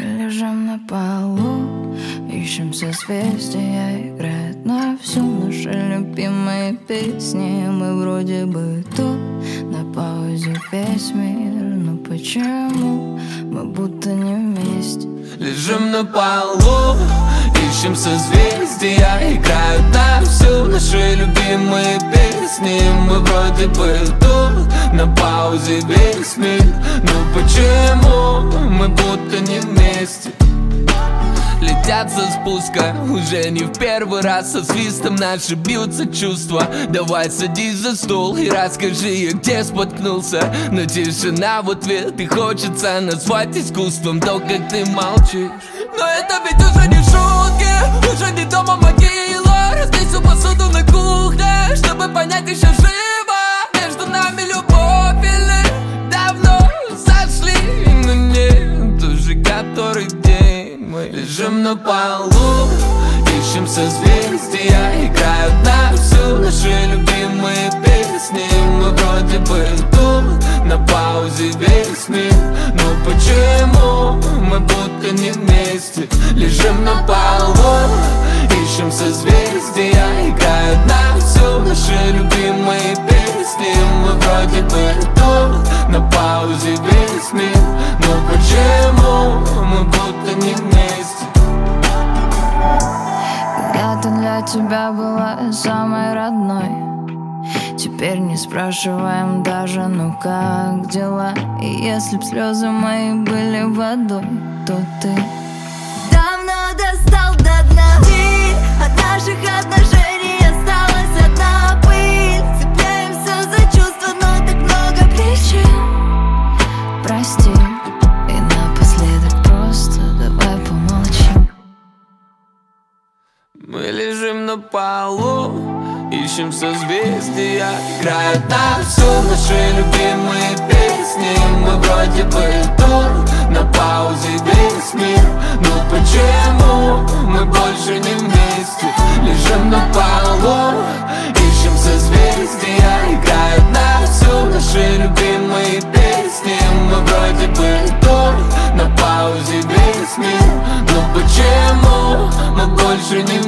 лежим на полу, ищем созвездия, играет на всю наши любимые песни. Мы вроде бы тут, на паузе весь мир, но почему мы будто не вместе? Лежим на полу, ищем созвездия, играют на всю наши любимые песни. Мы вроде бы тут, на паузе весь мир, но почему мы будто не вместе? Летят со спуска, уже не в первый раз. Со свистом наши бьются чувства. Давай садись за стол и расскажи, я где споткнулся. Но тишина в ответ, и хочется назвать искусством то, как ты молчишь. Но это ведь уже не шутки, уже не дома могила. Разбей всю посуду на кухне, чтобы понять, еще живо. Между нами любовь или давно сошли, но нет, уже который день мы лежим на полу, ищем созвездия, играют на всю наши любимые песни. Мы вроде бы тут, на паузе весь мир, но почему мы будто не вместе? Лежим на полу, ищем созвездия, играют на всю наши любимые песни. Мы вроде бы тут, на паузе весь мир, но почему мы будто не вместе? Когда-то для тебя была самой родной, теперь не спрашиваем даже, ну как дела? И если б слезы мои были водой, то ты давно достал до дна. И от наших отношений осталась одна пыль. Цепляемся за чувства, но так много причин. Прости, и напоследок просто давай помолчим. Мы лежим на полу, ищем созвездия, играют на всю наши любимые песни. Мы вроде бы тут, на паузе весь мир, но почему мы больше не вместе? Лежим на полу, ищем созвездия, играют на всю наши любимые песни. Мы вроде бы тут, на паузе весь мир, но почему мы больше не вместе?